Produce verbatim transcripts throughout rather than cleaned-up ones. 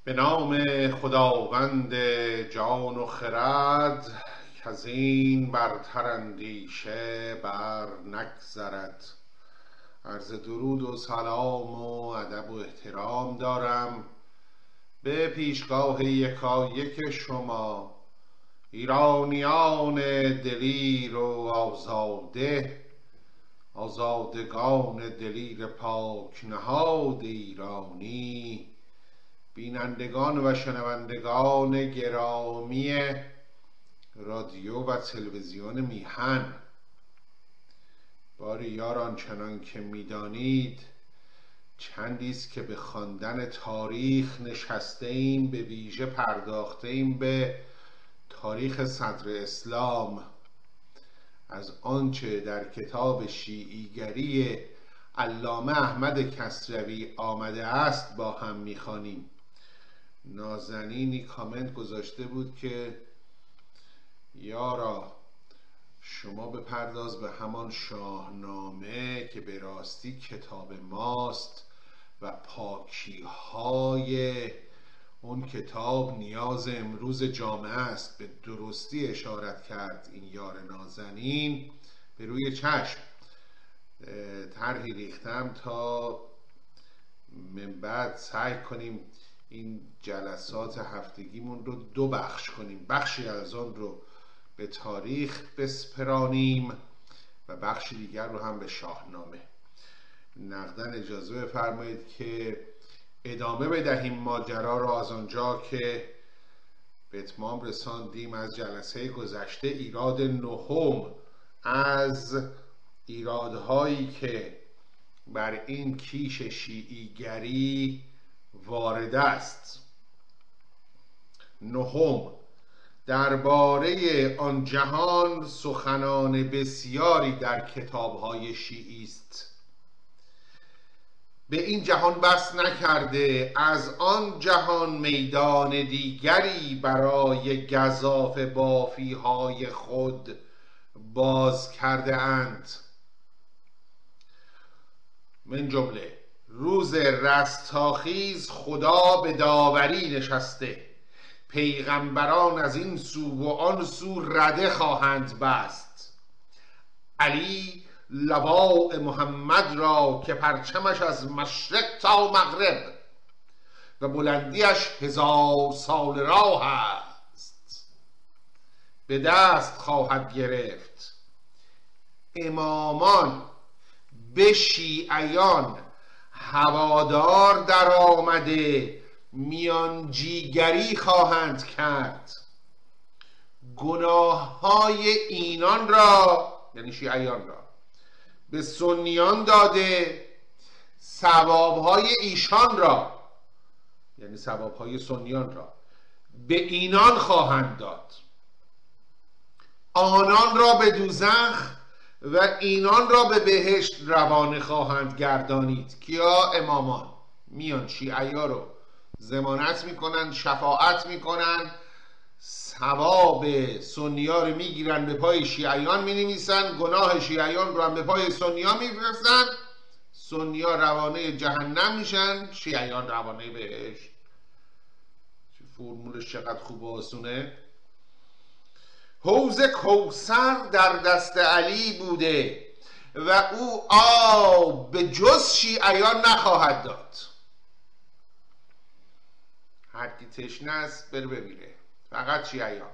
به نام خداوند جان و خرد کز این برتر اندیشه بر نگذرد. عرض درود و سلام و ادب و احترام دارم به پیشگاه یکایک شما ایرانیان دلیر و آزاده، آزادگان دلیر پاک نهاد ایرانی، بینندگان و شنوندگان گرامی رادیو و تلویزیون میهن. باری یاران، چنان که میدانید چندی است که به خواندن تاریخ نشسته ایم، به ویژه پرداخته ایم به تاریخ صدر اسلام. از آنچه در کتاب شیعیگری علامه احمد کسروی آمده است با هم میخوانیم. نازنینی کامنت گذاشته بود که یارا شما بپرداز به همان شاهنامه که به راستی کتاب ماست و پاکی های اون کتاب نیاز امروز جامعه است. به درستی اشارت کرد این یار نازنین. به روی چشم طرحی ریختم تا من بعد سعی کنیم این جلسات هفتگیمون رو دو بخش کنیم، بخشی از آن رو به تاریخ بسپرانیم و بخش دیگر رو هم به شاهنامه. نقدن اجازه بفرمایید که ادامه بدهیم ماجرا را از آنجا که به اتمام رساندیم. از جلسه گذشته ایراد نهم از ایرادهایی که بر این کیش شیعیگری وارد است. نهم، درباره آن جهان سخنان بسیاری در کتاب‌های شیعی است. به این جهان بس نکرده، از آن جهان میدان دیگری برای گزاف بافی‌های خود باز کرده اند. من جمله روز رستاخیز خدا به داوری نشسته، پیغمبران از این سو و آن سو رده خواهند بست. علی لواء محمد را که پرچمش از مشرق تا مغرب و بلندیش هزار سال راه است به دست خواهد گرفت. امامان به شیعیان هوادار در آمده میانجیگری خواهند کرد. گناه های اینان را، یعنی شیعیان را، به سنیان داده، ثواب های ایشان را، یعنی ثواب های سنیان را، به اینان خواهند داد. آنان را به دوزخ و اینان را به بهشت روانه خواهند گردانید. کیا؟ امامان. میان شیعیا رو ضمانت میکنن، شفاعت میکنن، ثواب سنیا رو میگیرن به پای شیعیان مینویسن، گناه شیعیان رو هم به پای سنیا میفرستن. سنیا روانه جهنم میشن، شیعیان روانه بهشت. فرمولش چقدر خوب و آسونه. حوض کوثر در دست علی بوده و او آب به جز شیعیان نخواهد داد. هر کی تشنه است بره بمیره، فقط شیعیان.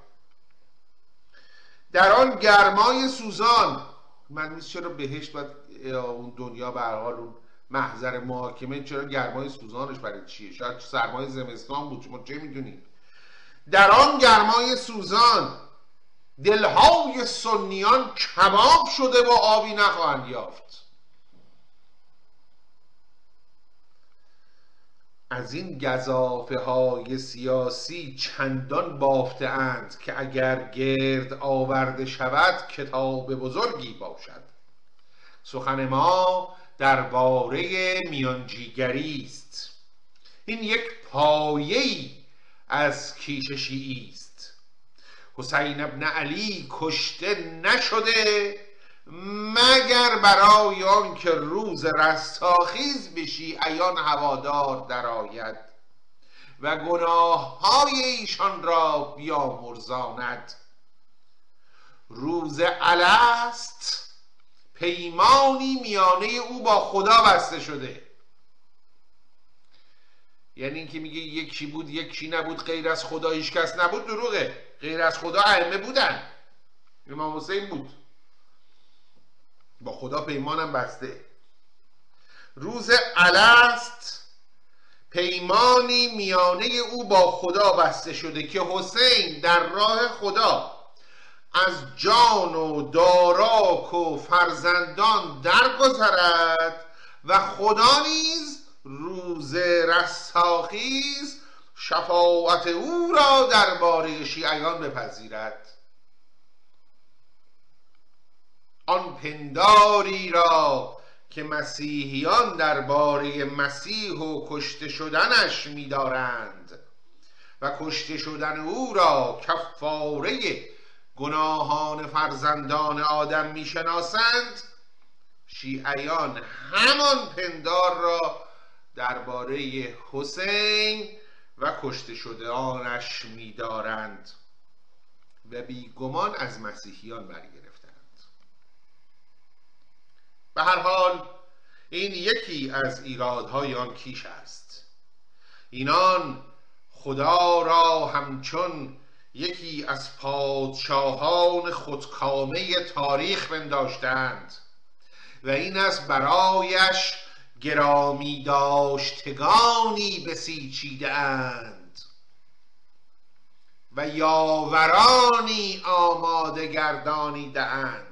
در آن گرمای سوزان، من نیست چرا بهشت باید اون دنیا به هر حال اون محضر محاکمه، چرا گرمای سوزانش برای چیه؟ شاید سرمای زمستان بود، شما چه میدونید؟ در آن گرمای سوزان دلهای سنیان کباب شده و آبی نخواهند یافت. از این گزافه های سیاسی چندان بافته اند که اگر گرد آورده شود کتاب بزرگی باشد. سخن ما درباره میانجیگری است. این یک پایه‌ای از کیش شیعی است. حسین ابن علی کشته نشده مگر برای آن که روز رستاخیز به شیعیان هوادار درآید و گناه های ایشان را بیامرزاند. روز الست پیمانی میانه او با خدا بسته شده. یعنی این که میگه یکی بود یکی نبود، غیر از خدا هیچ کس نبود، دروغه. غیر از خدا ائمه بودن، امام حسین بود، با خدا پیمانم بسته. روز الست پیمانی میانه او با خدا بسته شده که حسین در راه خدا از جان و داراک و فرزندان درگذرد و خدا نیز روز رستاخیز شفاعت او را درباره شیعیان بپذیرد. آن پنداری را که مسیحیان درباره مسیح و کشته شدنش می‌دارند و کشته شدن او را کفاره گناهان فرزندان آدم می‌شناسند، شیعیان همان پندار را درباره حسین و کشته شدگانش می‌دارند و بیگمان از مسیحیان برگرفتند. به هر حال این یکی از ایرادهای آن کیش است. اینان خدا را همچون یکی از پادشاهان خودکامه تاریخ پنداشتند و این است برایش گرامی داشتگانی بسیچیده اند و یاورانی آماده گردانیده اند.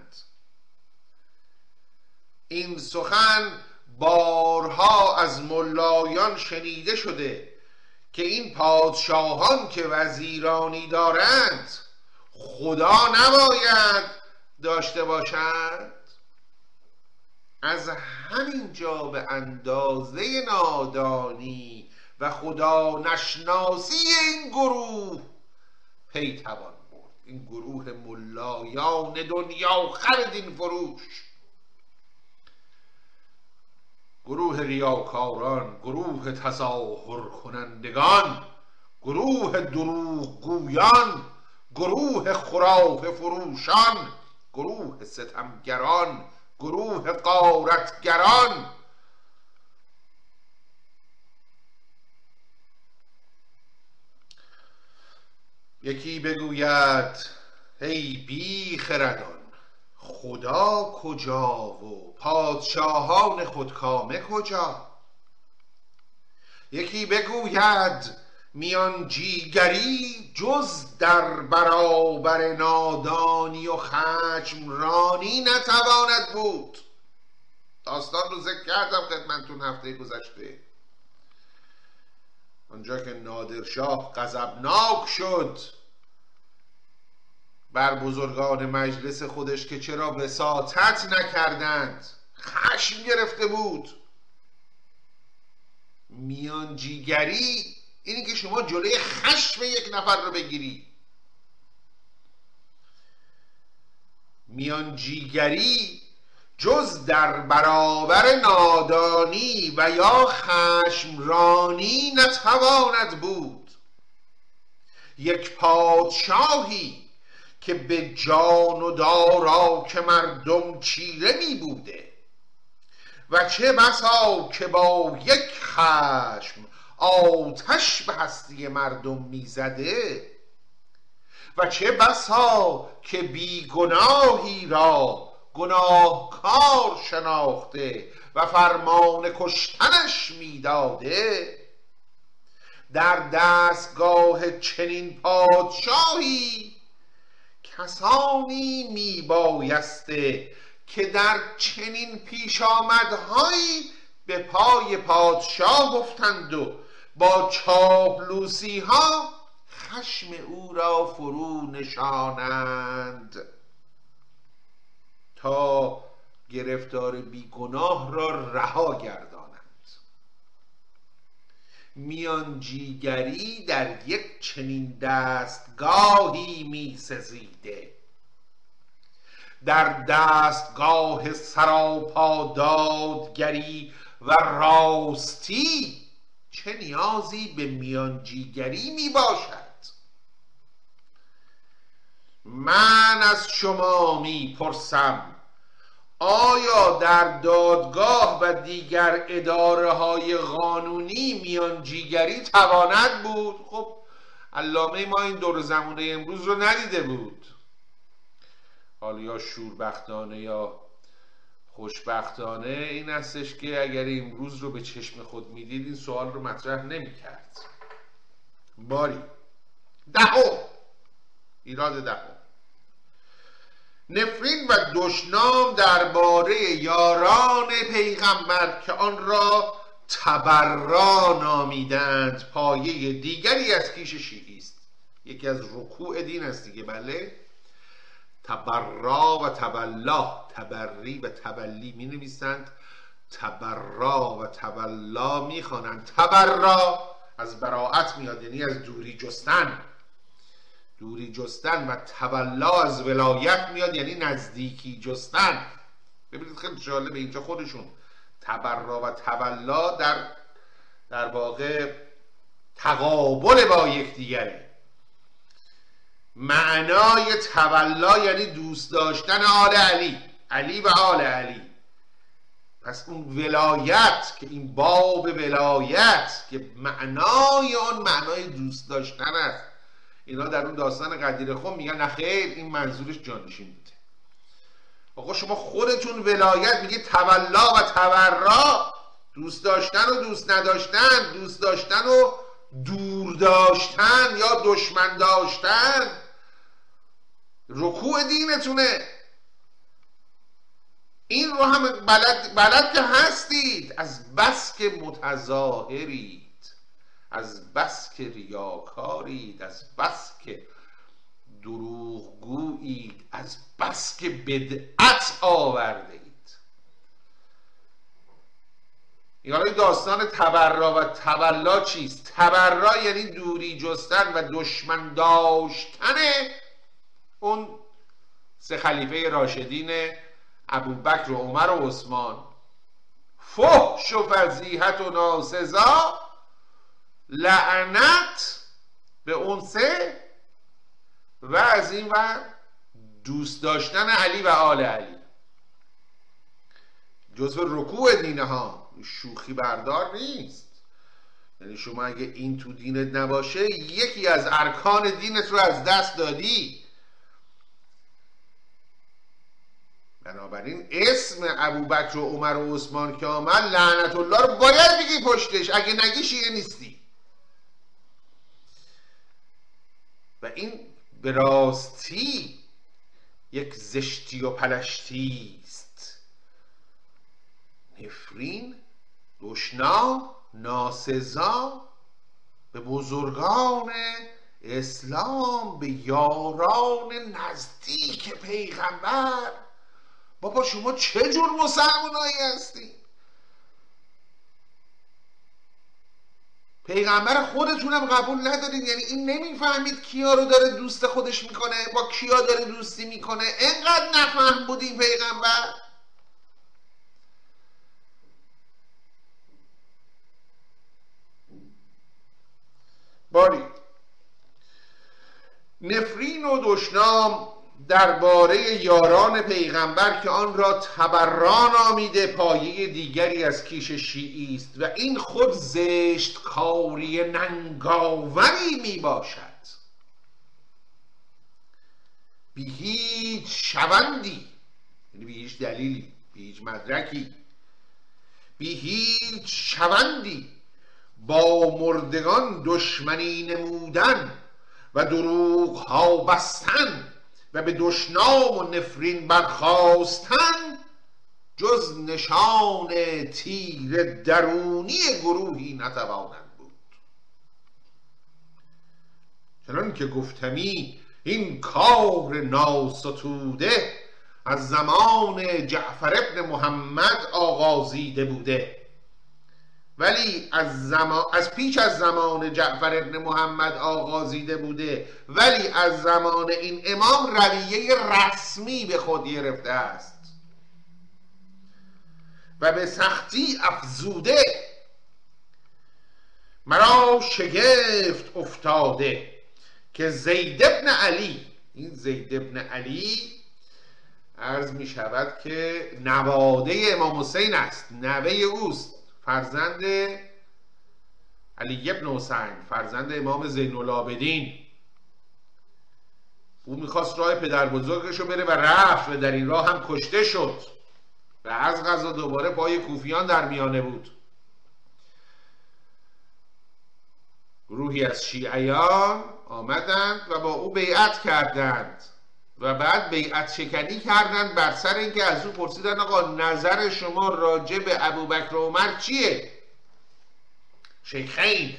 این سخن بارها از ملایان شنیده شده که این پادشاهان که وزیرانی دارند خدا نباید داشته باشند. از همین جا به اندازه نادانی و خدا نشناسی این گروه پی توان برد. این گروه ملایان دنیا خر دین فروش، گروه ریاکاران، گروه تظاهر کنندگان، گروه دروغ گویان، گروه خرافه فروشان، گروه ستمگران، گروه غارتگران. یکی بگوید ای بی خردان خدا کجا و پادشاهان خودکامه کجا؟ یکی بگوید میان جیگری جز در برابر نادانی و خشم رانی نتواند بود. داستان رو ذکر کردم خدمتتون هفته گذشته، آنجا که نادرشاه غضبناک شد بر بزرگان مجلس خودش که چرا وساطت نکردند، خشم گرفته بود. میانجیگری اینی که شما جلوی خشم یک نفر رو بگیری. میانجیگری جز در برابر نادانی و یا خشمرانی نتواند بود. یک پادشاهی که به جان و دارا که مردم چیره می بوده و چه بسا که با یک خشم آتش به هستی مردم می زده و چه بسا که بی گناهی را گناهکار شناخته و فرمان کشتنش می داده، در دستگاه چنین پادشاهی کسانی می بایسته که در چنین پیش آمدهایی به پای پادشاه گفتند و با چاپلوسی ها خشم او را فرو نشانند تا گرفتار بیگناه را رها گردانند. میانجیگری در یک چنین دستگاهی می سزیده، در دستگاه سراپا دادگری و راستی چه نیازی به میانجیگری می باشد؟ من از شما می پرسم آیا در دادگاه و دیگر اداره های قانونی میانجیگری تواند بود؟ خب علامه ما این دور زمانه امروز رو ندیده بود. حالا یا شوربختانه یا خوشبختانه این هستش که اگر امروز رو به چشم خود میدید این سوال رو مطرح نمی کرد. باری دهم، ایراد دهم، نفرین و دشنام درباره یاران پیغمبر که آن را تبرا نامیدند پایه دیگری از کیش شیعی است. یکی از رکوع دین است دیگه. بله، تبرا و تبلا، تبری و تبلی می نویسند، تبرا و تبلا می خوانند. تبرا از براءت میاد، یعنی از دوری جستن، دوری جستن، و تبلا از ولایت میاد، یعنی نزدیکی جستن. ببینید خیلی جالبه اینجا خودشون تبرا و تبلا در در واقع تقابل با یکدیگره. معنای تبلا یعنی دوست داشتن آل علی، علی و آل علی. پس اون ولایت که این باب ولایت که معنای اون معنای دوست داشتن است، اینا در اون داستان قدیر خم میگن نخیر این منظورش جانشین بوده. آقا شما خودتون ولایت میگه تبلا و تبرا، دوست داشتن و دوست نداشتن، دوست داشتن و دور داشتن یا دشمن داشتن رکوع دینتونه. این رو هم بلد, بلد که هستید، از بس که متظاهرید، از بس که ریاکارید، از بس که دروغگویید، از بس که بدعت آوردید. یعنی داستان تبرا و تبلا چیست؟ تبرا یعنی دوری جستن و دشمن داشتن اون سه خلیفه راشدین ابوبکر و عمر و عثمان. فحش و فضیحت و ناسزا، لعنت به اون سه، و از این و دوست داشتن علی و آل علی. جزو رکوع دینه ها، شوخی بردار نیست. یعنی شما اگه این تو دینت نباشه یکی از ارکان دینت رو از دست دادی. بنابراین اسم ابوبکر و عمر و عثمان که آمد لعنت الله رو باید بگی پشتش، اگه نگی شیعه نیستی. و این به راستی یک زشتی و پلشتی است. نفرین، دشنام، ناسزا به بزرگان اسلام، به یاران نزدیک پیغمبر. بابا شما چه جور مسلمانایی هستی؟ پیغمبر خودتونم قبول ندارید. یعنی این نمیفهمید کیا رو داره دوست خودش میکنه، با کیا داره دوستی میکنه. اینقدر نفهم بود این پیغمبر. باری نفرین و دشنام درباره یاران پیغمبر که آن را تبرا نامیده پایه دیگری از کیش شیعی است و این خود زشت کاری ننگاوری می باشد. بی هیچ شوندی، یعنی بی هیچ دلیلی، بی هیچ مدرکی، بی هیچ شوندی با مردگان دشمنی نمودن و دروغ ها بستن و به دشنام و نفرین برخاستن جز نشان تیر درونی گروهی نتوانند بود. چنان که گفتمی این کار ناستوده از زمان جعفر ابن محمد آغازیده بوده، ولی از زمان از پیش از زمان جعفر ابن محمد آغازیده بوده، ولی از زمان این امام رویه رسمی به خود گرفته است و به سختی افزوده. مرا شگفت افتاده که زید ابن علی، این زید ابن علی عرض می شود که نواده امام حسین است، نوه اوست، فرزند علی ابن حسین، فرزند امام زین العابدین. او میخواست راه پدر بزرگش رو بره و رفت و در این راه هم کشته شد و از قضا دوباره پای کوفیان در میانه بود. گروهی از شیعیان آمدند و با او بیعت کردند و بعد بیعت شکنی کردند بر سر اینکه از او پرسیدن آقا نظر شما راجع به ابوبکر و عمر چیه؟ شیخین،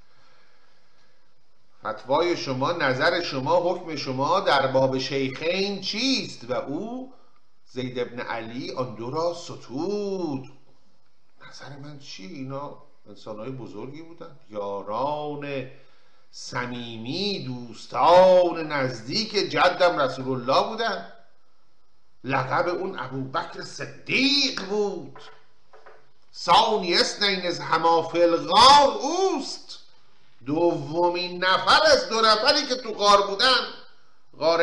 فتوای شما، نظر شما، حکم شما در باب شیخین چیست؟ و او زید ابن علی آن دو را ستود. نظر من چی؟ اینا انسانهای بزرگی بودن، یاران صمیمی، دوستان نزدیک جدم رسول الله بودن. لقب اون ابوبکر صدیق بود، ثانی اثنین از هما فی الغار اوست، دومین نفر از دو نفری که تو غار بودن، غار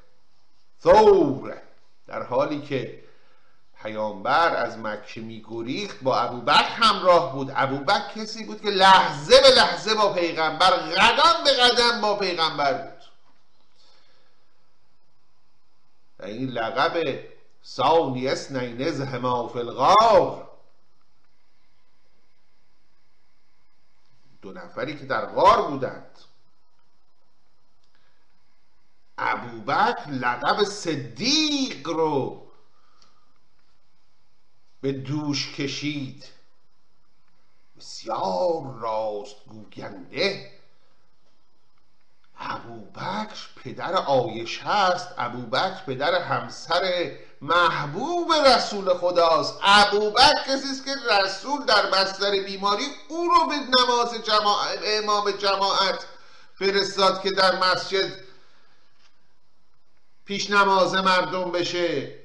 ثور، در حالی که پیامبر از مکه میگریخت با ابوبکر همراه بود. ابوبکر کسی بود که لحظه به لحظه با پیغمبر، قدم به قدم با پیغمبر بود. این لقب ثانی اثنین اذ هما فی الغار، دو نفری که در غار بودند. ابوبکر لقب صدیق رو به دوش کشید. بسیار راست گوینده. ابوبکر پدر عایشه است، ابوبکر پدر همسر محبوب رسول خداست. ابوبکر کسی است که رسول در بستر بیماری او رو به نماز جماعت، امام جماعت فرستاد که در مسجد پیش نماز مردم بشه.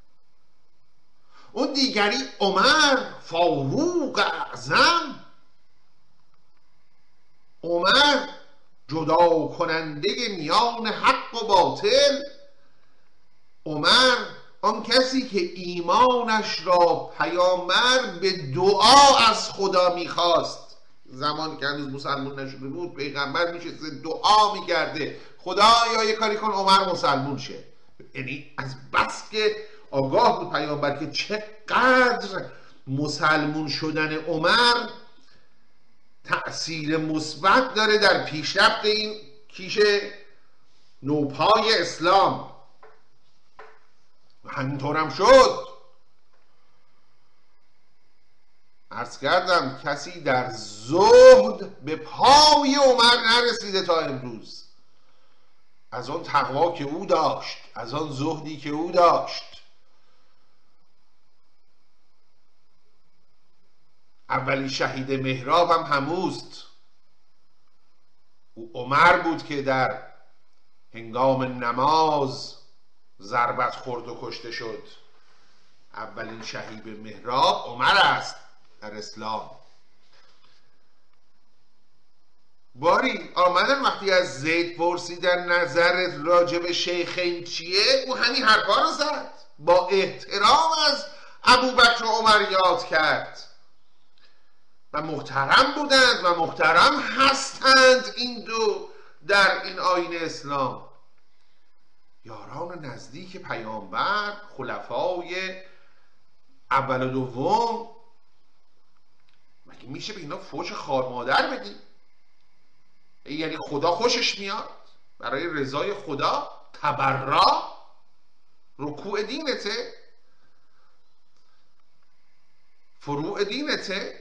اون دیگری عمر فاروق اعظم، عمر جدا کننده میان حق و باطل، عمر آن کسی که ایمانش را پیامبر به دعا از خدا میخواست. زمان که هنوز مسلمان نشده بود پیغمبر میشه دعا میکرده خدایا یه کاری کن عمر مسلمون شه. یعنی از بس که آگاه بود پیامبر که چقدر مسلمون شدن عمر تأثیر مثبت داره در پیشرفت این کیش نوپای اسلام. همینطور هم شد. عرض کردم کسی در زهد به پای عمر نرسیده تا امروز، از آن تقوا که او داشت، از آن زهدی که او داشت. اولی شهید محراب هم هموست. او عمر بود که در هنگام نماز ضربت خورد و کشته شد. اولین شهید محراب عمر است در اسلام. باری آمدن وقتی از زید پرسیدن نظرت راجع به شیخین چیه، او همین حرفا رو زد، با احترام از ابوبکر و عمر یاد کرد و محترم بودند و محترم هستند این دو در این آیین اسلام. یاران نزدیک پیامبر، خلفای اول و دوم. مگه میشه به اینا فوش خوار مادر بدی؟ یعنی خدا خوشش میاد برای رضای خدا؟ تبرا رکوع دینته، فروع دینته.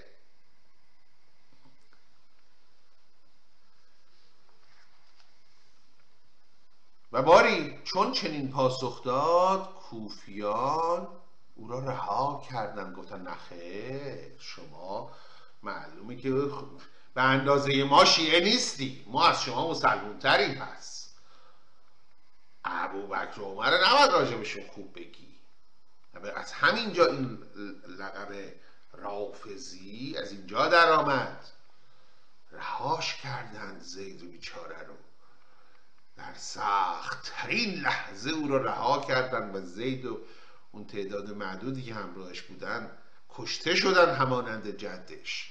و باری چون چنین پاسخ داد کوفیان او را رها کردن، گفتن نخیر شما معلومه که به اندازه ما شیعه نیستی، ما از شما مسلمون تریم. پس ابوبکر و عمر نباید راجبشون خوب بگی. از همینجا این لقب رافضی از اینجا در آمد. رهاش کردند زید و بیچاره رو، در سخت ترین لحظه او رو رها کردند و زید و اون تعداد معدودی که همراهش بودن کشته شدن همانند جدش.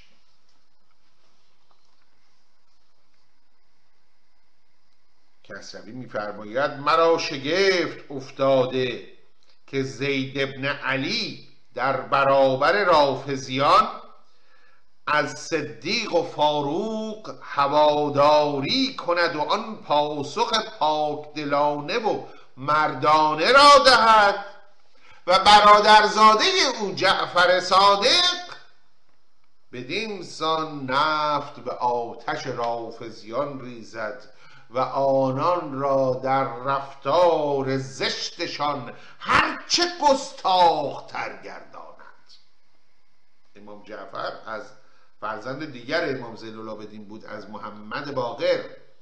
کسروی میفرماید مرا شگفت افتاده که زید ابن علی در برابر رافضیان از صدیق و فاروق هواداری کند و آن پاسخ پاکدلانه و مردانه را دهد و برادرزاده او جعفر صادق بدین سان نفت به آتش رافضیان ریزد و آنان را در رفتار زشتشان هرچه گستاخ‌تر گرداند. امام جعفر از فرزند دیگر امام زین العابدین بود، از محمد باقر،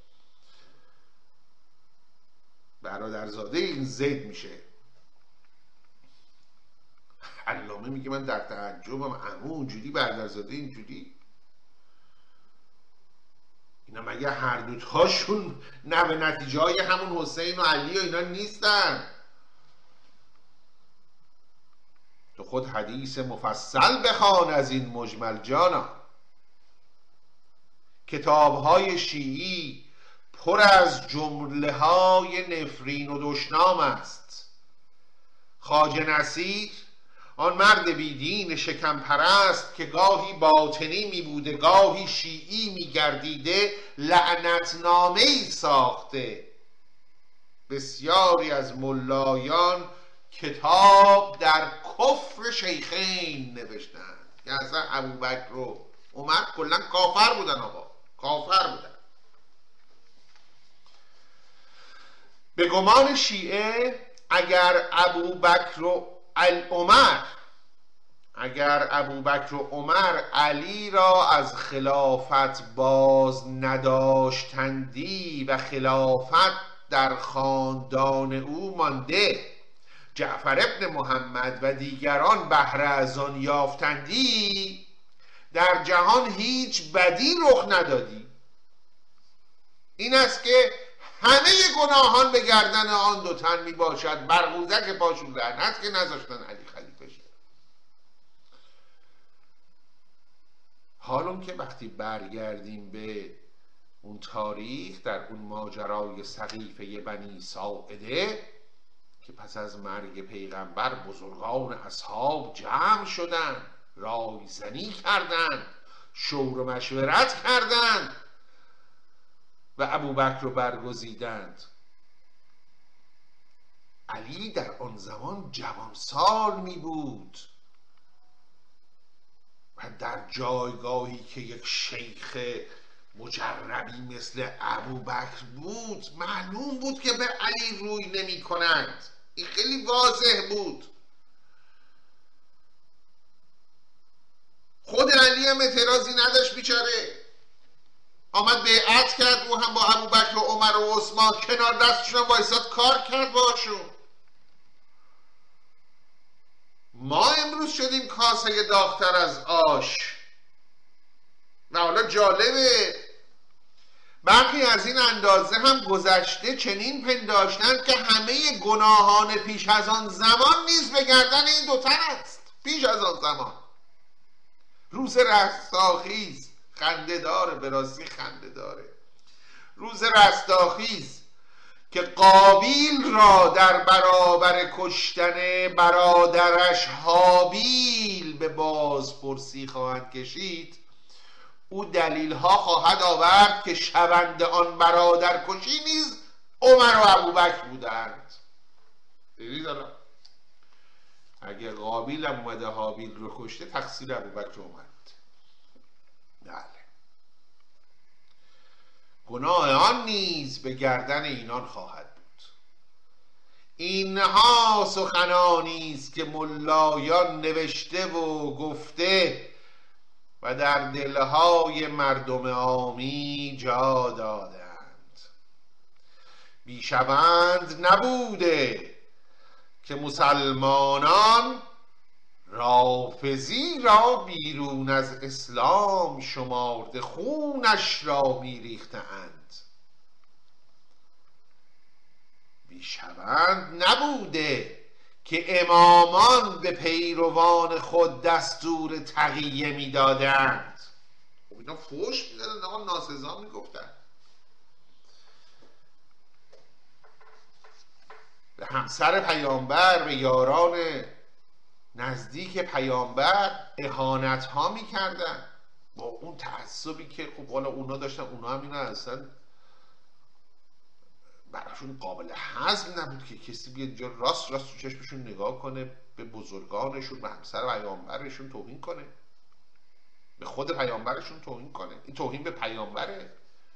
برادرزاده این زید میشه. علامه میگه من در تعجبم، عمو اونجوری برادرزاده اینجوری، اینا مگه هر دوتاشون نه به نتیجه های همون حسین و علی و اینا نیستن؟ تو خود حدیث مفصل بخوان از این مجمل جانا. کتاب های شیعی پر از جمله های نفرین و دشنام است. خواجه نصیر، آن مرد بیدین شکم پرست که گاهی باطنی می بوده گاهی شیعی می گردیده، لعنتنامه‌ای ساخته. بسیاری از ملایان کتاب در کفر شیخین نوشتند که اصلا ابوبکر و عمر کلا کافر بودن، آقا کافر بودن. به گمان شیعه اگر ابوبکر و عمر اگر ابوبکر و عمر علی را از خلافت باز نداشتندی و خلافت در خاندان او مانده، جعفر ابن محمد و دیگران بهره از آن یافتندی، در جهان هیچ بدی رخ ندادی. این است که همه گناهان به گردن آن دو تن می باشد، برغوزک پاشون لعنت که نذاشتن علی خلیفه شد. حالا که وقتی برگردیم به اون تاریخ، در اون ماجرای سقیفه بنی ساعده که پس از مرگ پیغمبر بزرگان اصحاب جمع شدند، رایزنی کردند، شور و مشورت کردند و ابوبکر رو برگزیدند. علی در آن زمان جوانسال می بود و در جایگاهی که یک شیخ مجربی مثل ابوبکر بود، معلوم بود که به علی روی نمی کنند. این خیلی واضح بود. خود علی هم اعتراضی نداشت، بیچاره آمد بیعت کرد، او هم با ابوبکر و عمر و عثمان کنار دستشون وایساد، کار کرد باشون. ما امروز شدیم کاسه داغ‌تر از آش. و حالا جالبه برخی از این اندازه هم گذشته چنین پنداشتند که همه گناهان پیش از آن زمان نیز به گردن این دو تن است. پیش از آن زمان روز رستاخیز، خنده داره، به راستی خنده داره، روز رستاخیز که قابیل را در برابر کشتن برادرش هابیل به بازپرسی خواهند کشید، او دلیل ها خواهد آورد که شوند آن برادر کشی نیز عمر و ابوبکر بودند. دیدید حالا اگه قابیل هم اومده هابیل رو کشته، تقصیر ابوبکر و عمر بود. بله، گناه آن نیز به گردن اینان خواهد بود. اینها سخنانی است که ملایان نوشته و گفته و در دلهای مردم عامی جا دادند. بیشوند نبوده که مسلمانان رافضی را بیرون از اسلام شمارده خونش را میریخته اند. بیشوند نبوده که امامان به پیروان خود دستور تقیه میدادند. خب اینا فوش میدادن، آقا ناسزا میگفتن. به همسر پیامبر، به یاران نزدیک پیامبر اهانت ها میکردن با اون تعصبی که خب حالا اونا داشتن. اونا هم اینا اصلا براشون قابل هضم نبود که کسی بیاد اینجا راست راست تو چشمشون نگاه کنه، به بزرگانشون، به همسر پیامبرشون توهین کنه، به خود پیامبرشون توهین کنه. این توهین به پیامبره.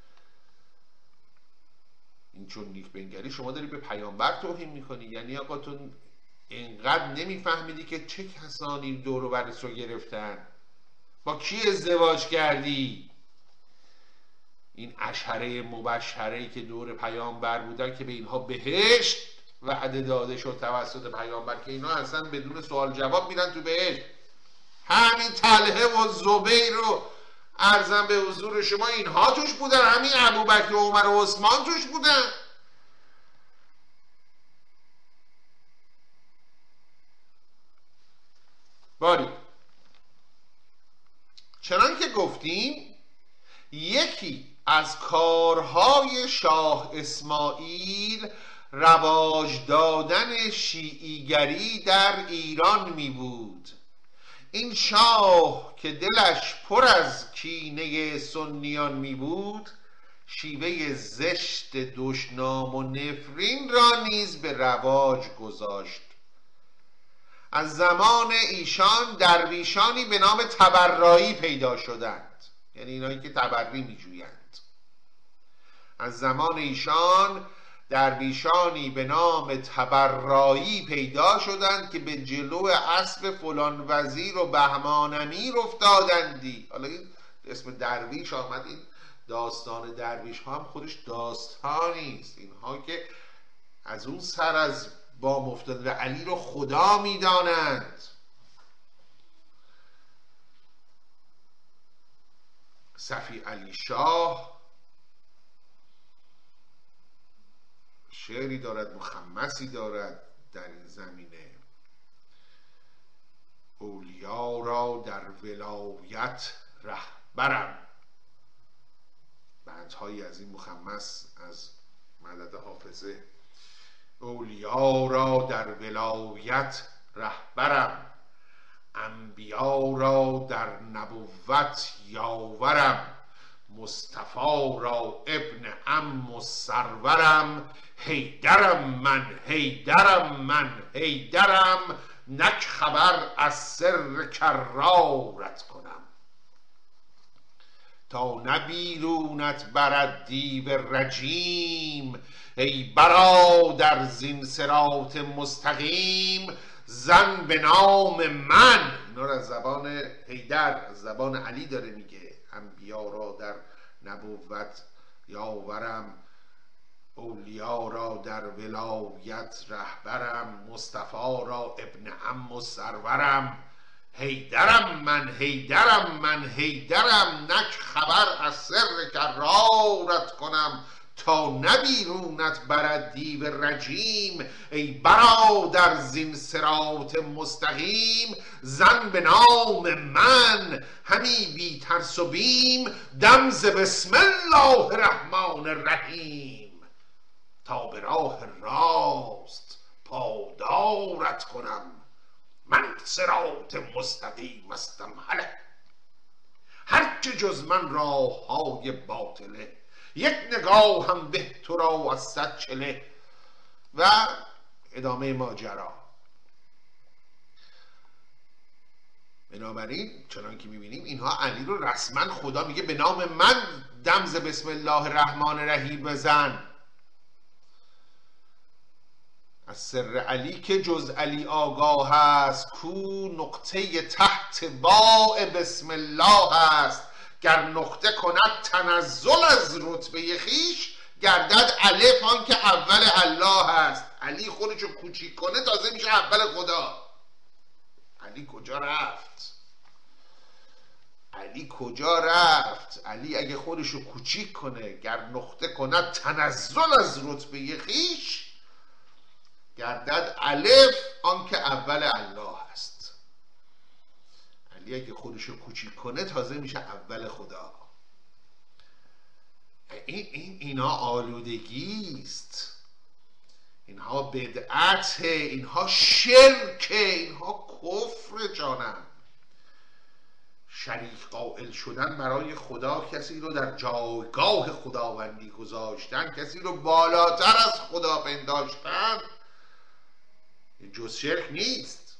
این چون نیک بنگری شما داری به پیامبر توهین میکنی. یعنی آقا تو اینقدر نمیفهمیدی که چه کسانی دور و برت رو گرفتن، با کی ازدواج کردی. این اشهره مبشره‌ای که دور پیامبر بودن که به اینها بهشت وعده داده شد توسط پیامبر که اینا اصلا بدون سوال جواب میرن تو بهشت. همین طلحه و زبیر رو عرضم به حضور شما اینها توش بودن، همین ابوبکر و عمر و عثمان توش بودن. باری چنان که گفتیم یکی از کارهای شاه اسماعیل رواج دادن شیعیگری در ایران می بود. این شاه که دلش پر از کینه سنیان می بود شیوه زشت دشنام و نفرین را نیز به رواج گذاشت. از زمان ایشان درویشانی به نام تبرایی پیدا شدند، یعنی اینایی که تبری می جویند. از زمان ایشان درویشانی به نام تبرایی پیدا شدند که به جلو اسب فلان وزیر و بهمان امیر افتادندی. حالا این اسم درویش آمد، این داستان درویش ها هم خودش داستانی است. اینها که از اون سر از بام افتاد و علی رو خدا میدانند. صفی علی شاه شعری دارد، مخمسی دارد در این زمینه: اولیا را در ولایت رهبرم. بندهایی از این مخمس از مدد حافظه: اولیا را در ولایت رهبرم، انبیا را در نبوت یاورم، مصطفی را ابن عم و سرورم، حیدرم من حیدرم من حیدرم، نک خبر از سر کرارت کنم. تا نبیرونت برد دیو رجیم، ای برادر زین صراط مستقیم، زن به نام من. اینا رو از زبان حیدر، از زبان علی داره میگه. انبیا را در نبوت یاورم، اولیا را در ولایت رهبرم، مصطفی را ابن عم و سرورم، حیدرم من حیدرم من حیدرم، نک خبر از سر کرارت کنم. تا نبیرونت برد دیو رجیم، ای برادر زین صراط مستقیم، زن به نام من همی بی ترس و بیم، دم ز بسم الله الرحمن الرحیم، تا به راه راست پادارت کنم. من صراط مستقیم استم هله، هرچه جز من راه های باطله، یک نگاه هم به تو را از صد چله. و ادامه ماجرا. بنابراین چنان که میبینیم اینها علی رو رسما خدا میگه به نام من دمز بسم الله الرحمن الرحیم بزن. از سر علی که جز علی آگاه است، کو نقطه تحت باء بسم الله است. گر نقطه کند تنزل از رتبه خیش، گردد الف آن که اول الله است. علی خودشو کوچیک کنه تازه میشه اول خدا. علی کجا رفت؟ علی کجا رفت؟ علی اگه خودشو کوچیک کنه، گر نقطه کند تنزل از رتبه خویش، گردد الف آنکه اول الله است. علی اگه خودشو کوچیک کنه تازه میشه اول خدا. این این اینا آلودگی است، اینها بدعت، اینها شرک، اینها کفر جانم. شریک قائل شدن برای خدا، کسی رو در جایگاه خداوندی گذاشتن، کسی رو بالاتر از خدا پنداشتن، جز شرک نیست.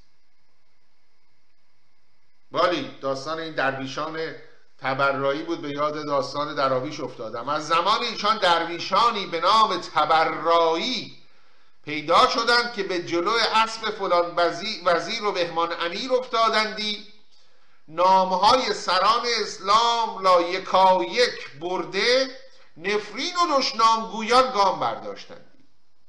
ولی داستان این درویشان تبرایی بود، به یاد داستان دراویش افتادم. از زمان ایشان درویشانی به نام تبرایی پیدا شدند که به جلوی اسب فلان وزیر و بهمان امیر افتادندی، نامهای سران اسلام لا یکا یک برده، نفرین و دشنامگویان گام برداشتندی.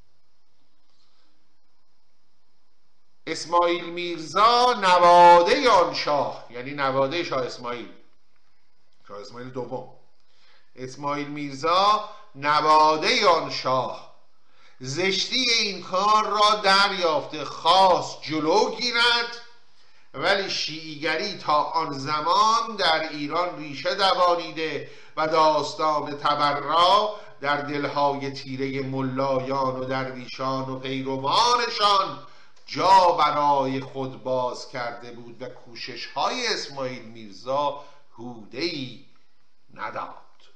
اسماعیل میرزا نواده آن شاه، یعنی نواده شاه اسماعیل، شاه اسماعیل دوم، اسماعیل میرزا نواده آن شاه، زشتی این کار را دریافته خواست جلو گیرد، ولی شیعیگری تا آن زمان در ایران ریشه دوانیده و داستان تبرا در دلهای تیره ملایان و درویشان و پیروانشان جا برای خود باز کرده بود و کوشش های اسماعیل میرزا هوده‌ای نداد.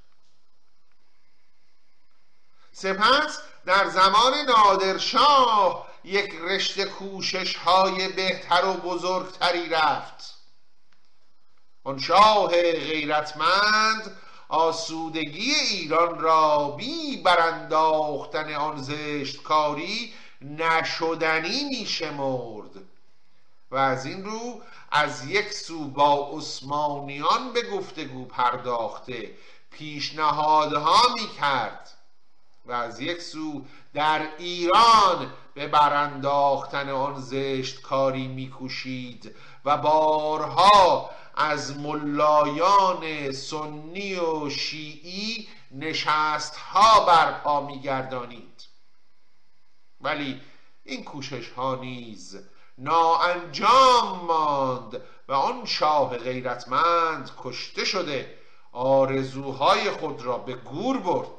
سپس در زمان نادرشاه یک رشته کوشش های بهتر و بزرگتری رفت. آن شاه غیرتمند آسودگی ایران را بی برانداختن آن زشتکاری نشدنی می شمرد و از این رو از یک سو با عثمانیان به گفتگو پرداخته پیشنهادها می کرد و از یک سو در ایران به برانداختن آن زشتکاری می کوشید و بارها از ملایان سنی و شیعی نشستها برپا می گردانید. ولی این کوشش ها نیز ناانجام ماند و آن شاه غیرتمند کشته شده آرزوهای خود را به گور برد.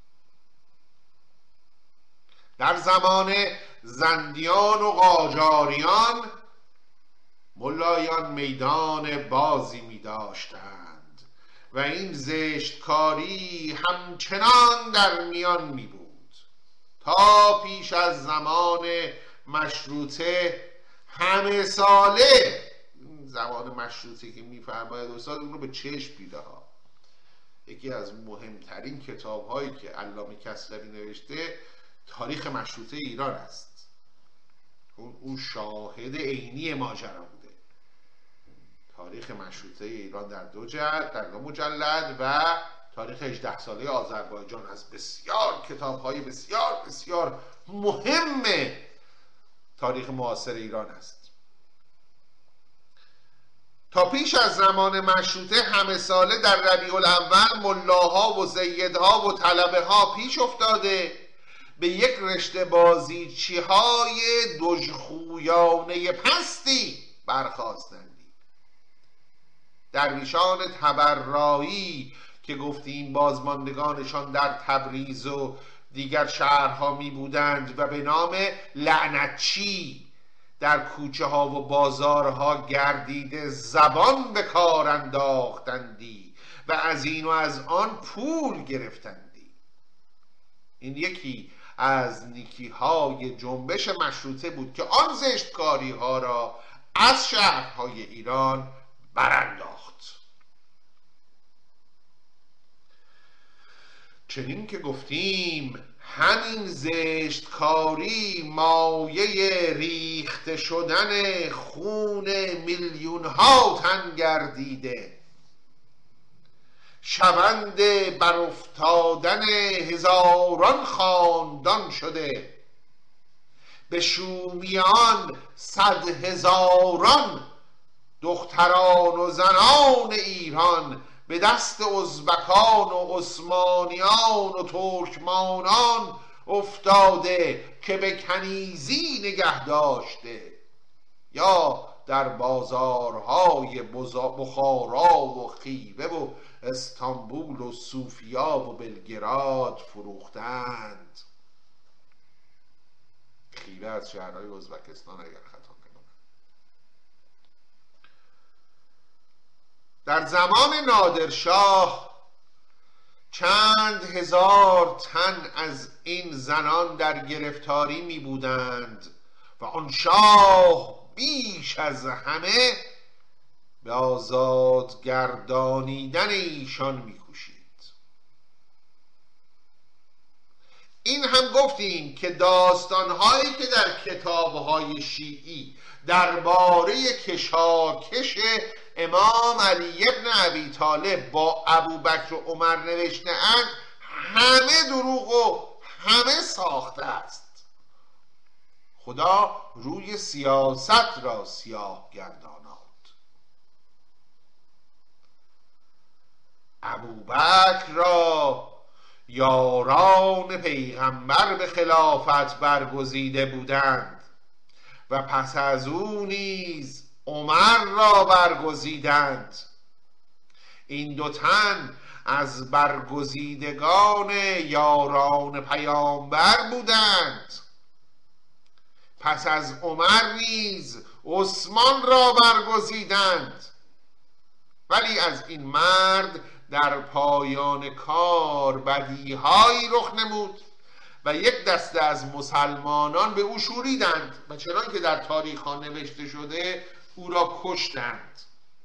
در زمان زندیان و قاجاریان ملایان میدان بازی می داشتند و این زشتکاری همچنان در میان می بود تا پیش از زمان مشروطه همه ساله. زمان مشروطه که میفرماید استاد اون رو به چشم دیده ها. یکی از مهمترین کتاب هایی که علامه کسروی نوشته تاریخ مشروطه ایران است. اون شاهد عینی ماجرا بوده. تاریخ مشروطه ایران در دو جلد، در دو مجلد و تاریخ هجده ساله آذربایجان از بسیار کتاب های بسیار بسیار مهم تاریخ معاصر ایران است. تا پیش از زمان مشروطه همه ساله در ربیع الاول ملاها و زیدها و طلبه ها پیش افتاده به یک رشته بازیچی های دژخویانه پستی برخاستندی. درویشان تبرایی که گفتیم بازماندگانشان در تبریز و دیگر شهرها می بودند و به نام لعنتچی در کوچه ها و بازارها گردیده زبان به کار انداختندی و از این و از آن پول گرفتندی. این یکی از نیکی های جنبش مشروطه بود که آن زشتکاری ها را از شهرهای ایران برانداخت. چنین که گفتیم همین زشتکاری مایه ریخته شدن خون میلیون ها تن گردیده، شوند بر افتادن هزاران خاندان شده، به شومیان صد هزاران دختران و زنان ایران به دست ازبکان و عثمانیان و ترکمانان افتاده که به کنیزی نگه داشته، یا در بازارهای بخارا و خیوه و استانبول و صوفیا و بلگراد فروختند. خیوه از شهرهای ازبکستان اگر خطا نکنم. در زمان نادرشاه چند هزار تن از این زنان در گرفتاری می بودند و آن شاه بیش از همه به آزاد گردانیدن ایشان می کوشید. این هم گفتیم که داستانهایی که در کتابهای شیعی درباره کشاکش امام علی ابن ابی طالب با ابوبکر و عمر نوشته اند همه دروغ و همه ساخته است. خدا روی سیاست را سیاه گرداناد. ابوبکر را یاران پیغمبر به خلافت برگزیده بودند و پس از او نیز عمر را برگزیدند. این دو تن از برگزیدگان یاران پیامبر بودند. پس از عمر نیز عثمان را برگزیدند. ولی از این مرد در پایان کار بدیهایی رخ نمود و یک دسته از مسلمانان به او شوریدند و چنان که در تاریخ ها نوشته شده او را کشتند.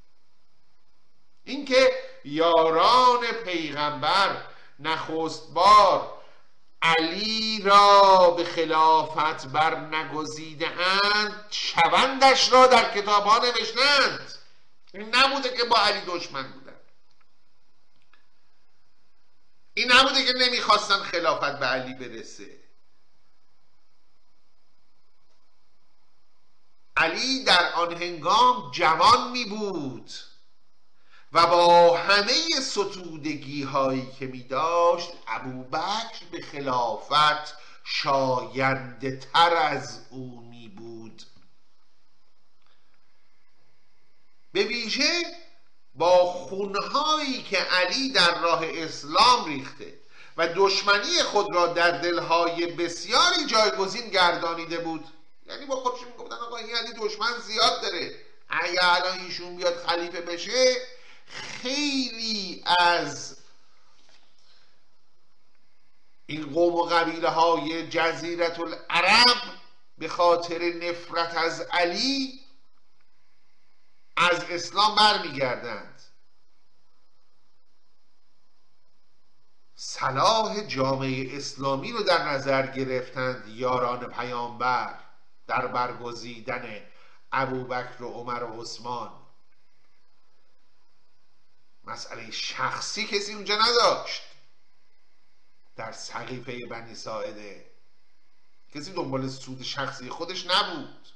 اینکه یاران پیغمبر نخست بار علی را به خلافت بر نگزیده اند، شوندش را در کتاب ها نوشتند. این نبوده که با علی دشمن بودن، این نبوده که نمیخواستن خلافت به علی برسه. علی در آن هنگام جوان می بود و با همه ستودگی هایی که می داشت ابوبکر به خلافت شاینده تر از او می بود. به ویژه با خونهایی که علی در راه اسلام ریخته و دشمنی خود را در دلهای بسیاری جایگزین گردانیده بود. یعنی با خودشون میگفتن آقا این علی دشمن زیاد داره، اگه الان ایشون بیاد خلیفه بشه خیلی از این قوم و قبیله های جزیره العرب به خاطر نفرت از علی از اسلام برمیگردند. صلاح جامعه اسلامی رو در نظر گرفتند یاران پیامبر در برگزیدن ابوبکر و عمر و عثمان. مسئله شخصی کسی اونجا نداشت. در سقیفه بنی ساعده کسی دنبال سود شخصی خودش نبود.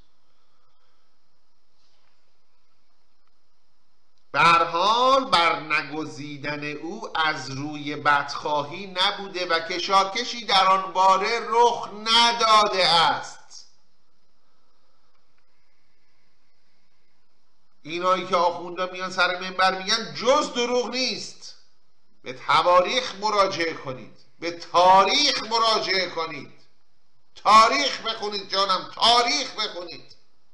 به هر حال برنگزیدن او از روی بدخواهی نبوده و کشاکشی در آن باره رخ نداده است. اینایی که آخوندا میان سر منبر میگن جز دروغ نیست. به تواریخ مراجعه کنید، به تاریخ مراجعه کنید، تاریخ بخونید جانم، تاریخ بخونید.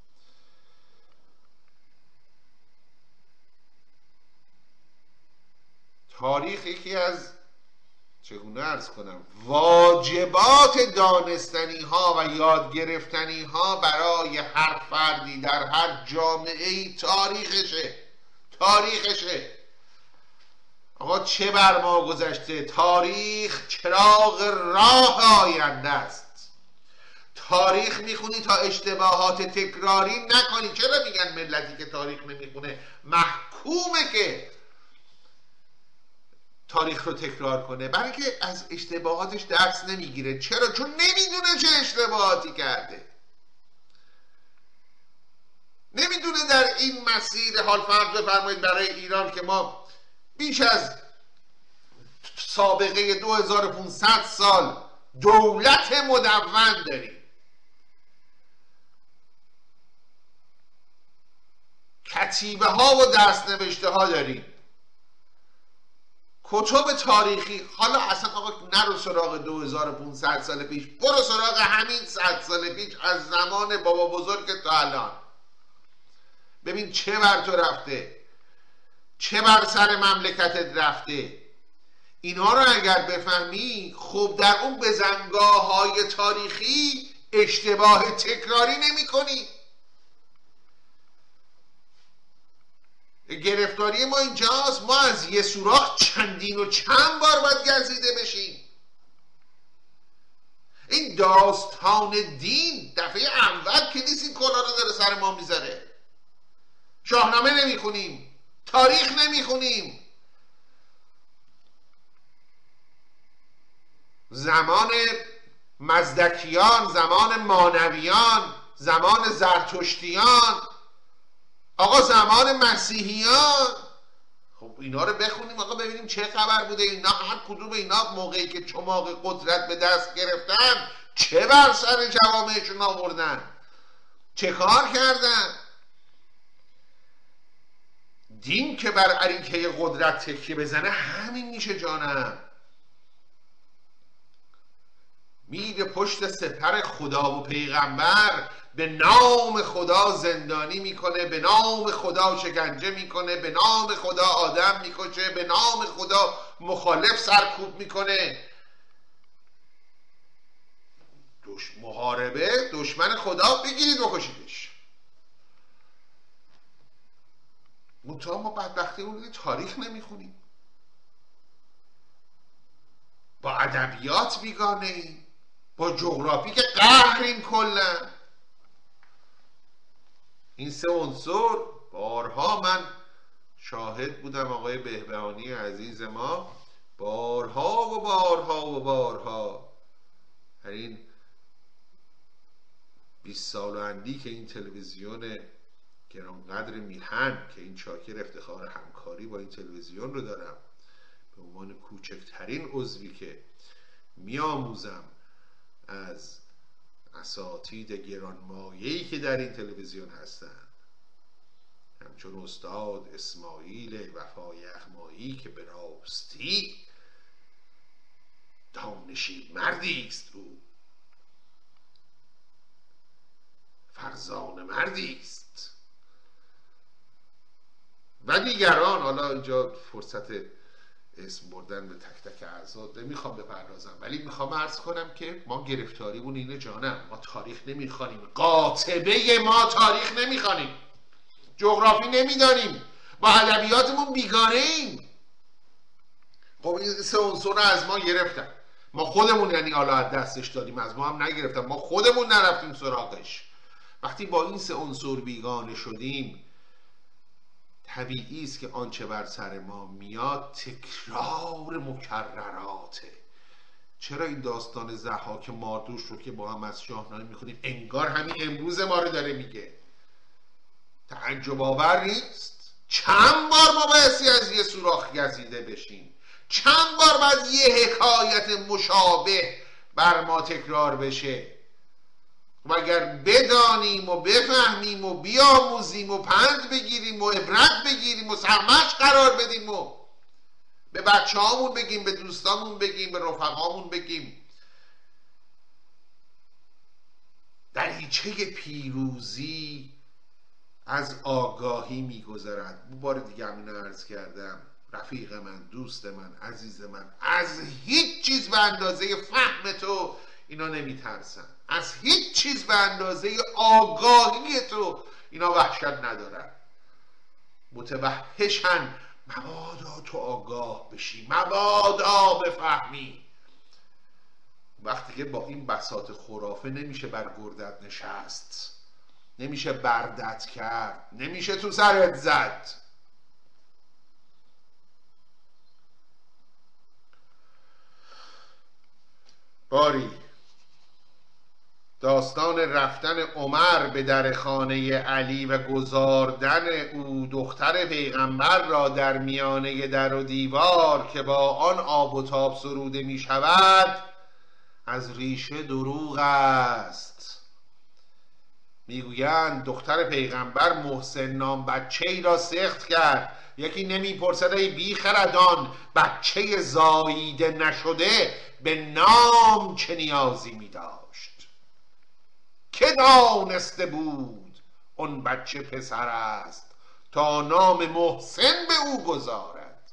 تاریخ یکی از چگونه عرض کنم واجبات دانستنی ها و یاد گرفتنی ها برای هر فردی در هر جامعه ای تاریخشه. تاریخشه آقا چه بر ما گذشته؟ تاریخ چراغ راه آینده است. تاریخ میخونی تا اشتباهات تکراری نکنی. چرا میگن ملتی که تاریخ نمیخونه محکومه که تاریخ رو تکرار کنه؟ برای که از اشتباهاتش درس نمیگیره. چرا؟ چون نمیدونه چه اشتباهاتی کرده. نمیدونه در این مسیر، حال فرض بفرمایید برای ایران که ما بیش از سابقه دو هزار و پانصد سال دولت مدون داریم، کتیبه ها و دستنوشته ها داریم، کتب تاریخی. حالا اصلا آقا نرو سراغ دو هزار و پانصد سال پیش، برو سراغ همین صد سال پیش، از زمان بابا بزرگ تا الان. ببین چه بر تو رفته، چه بر سر مملکتت رفته. اینا رو اگر بفهمی، خب در اون بزنگاه های تاریخی اشتباه تکراری نمی کنی. گرفتاری ما اینجاست، ما از یه سوراخ چندین و چند بار باید گزیده بشیم. این داستان دین دفعه اول که نیست این کلا رو داره سر ما میذاره. شاهنامه نمیخونیم، تاریخ نمیخونیم. زمان مزدکیان، زمان مانویان، زمان زرتشتیان، آقا زمان مسیحیان، خب اینا رو بخونیم آقا، ببینیم چه خبر بوده. اینا هر کدوم اینا موقعی که چماق قدرت به دست گرفتن چه بر سر جوامعشون آوردن، چه کار کردن. دین که بر اریکه قدرت تکیه بزنه همین میشه جانم. میره پشت سپر خدا و پیغمبر، به نام خدا زندانی میکنه، به نام خدا شکنجه میکنه، به نام خدا آدم میکشه، به نام خدا مخالف سرکوب میکنه. دش محاربه دشمن خدا، بگیرید بکشیدش. منتها ما بدبختی اون تاریخ نمیخونیم، با ادبیات بیگانه ایم، با جغرافی که قهریم کلا. این سه عنصر بارها من شاهد بودم، آقای بهبهانی عزیز ما بارها و بارها و بارها در این بیست سال و اندی که این تلویزیون گرانقدر میهن که این چاکر افتخار همکاری با این تلویزیون رو دارم، به عنوان کوچکترین عضوی که میآموزم از اساتید گرانمایه‌ای که در این تلویزیون هستند، همچون استاد اسماعیل وفای اخمایی که به راستی دانشی مردی است، او فرزانه مردی است، و دیگران. حالا اینجا فرصت اسم بردن به تک تک اعضا نمیخوام بپردازم، ولی میخوام عرض کنم که ما گرفتاریمون اینه جانم، ما تاریخ نمیخوانیم، قاطبه ما تاریخ نمیخوانیم، جغرافی نمیدانیم، با ادبیاتمون بیگانه ایم. خب این سه عنصر رو از ما گرفتن، ما خودمون یعنی حالا از دستش دادیم، از ما هم نگرفتن، ما خودمون نرفتیم سراغش. وقتی با این سه عنصر بیگانه شدیم، طبیعی است که آنچه بر سر ما میاد تکرار مکرراته. چرا این داستان ضحاک ماردوش رو که با هم از شاهنامه میخونیم انگار همین امروز ما رو داره میگه؟ تعجب آور نیست؟ چند بار ما بایستی از یه سوراخ گزیده بشیم، چند بار باید یه حکایت مشابه بر ما تکرار بشه. و اگر بدانیم و بفهمیم و بیاموزیم و پند بگیریم و عبرت بگیریم و سرمشق قرار بدیم و به بچه هامون بگیم، به دوستامون بگیم، به رفقامون بگیم، دریچه پیروزی از آگاهی میگذرد. بار دیگه همین عرض کردم، رفیق من، دوست من، عزیز من، از هیچ چیز به اندازه فهم تو اینا نمیترسن، از هیچ چیز به اندازه آگاهی تو اینا وحشت ندارن. متوحشن، مبادا تو آگاه بشی، مبادا بفهمی. وقتی که با این بساط خرافه نمیشه بر گردت نشست، نمیشه بردت کرد، نمیشه تو سرت زد. باری داستان رفتن عمر به در خانه علی و گذاردن او دختر پیغمبر را در میانه در و دیوار که با آن آب و تاب سروده می شود از ریشه دروغ است. میگویند دختر پیغمبر محسن نام بچه ای را سخت کرد. یکی نمیپرسد ای بیخردان بچه زاییده نشده به نام چه نیازی می داشت؟ که دانسته بود اون بچه پسر است تا نام محسن به او گذارد.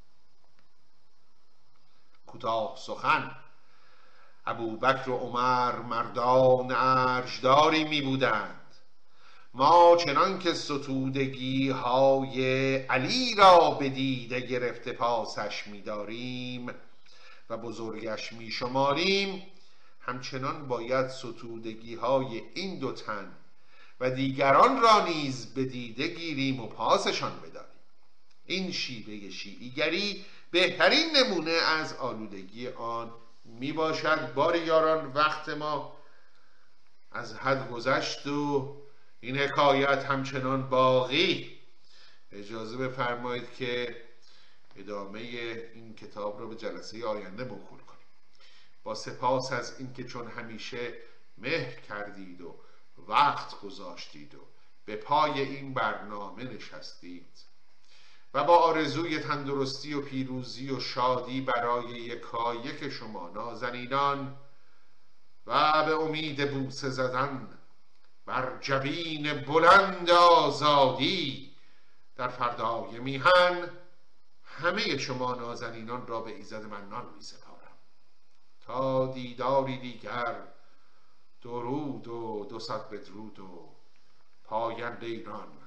کوتاه سخن، ابوبکر و عمر مردان ارجداری می بودند. ما چنان که ستودگی های علی را به دیده گرفته پاسش می داریم و بزرگش می شماریم، همچنان باید ستودگی های این دو تن و دیگران را نیز به دیده گیریم و پاسشان بداریم. این شیوه شیعیگری بهترین نمونه از آلودگی آن می باشد. باری یاران، وقت ما از حد گذشت و این حکایت همچنان باقی. اجازه بفرمایید که ادامه این کتاب را به جلسه آینده موکول کنیم. با سپاس از اینکه چون همیشه مهر کردید و وقت گذاشتید و به پای این برنامه نشستید و با آرزوی تندرستی و پیروزی و شادی برای یکایک شما نازنینان و به امید بوسه زدن بر جبین بلند آزادی در فردای میهن، همه شما نازنینان را به ایزد منان می سپارم. تا دیداری دیگر، درود و دو صد بدرود و پاینده ایران.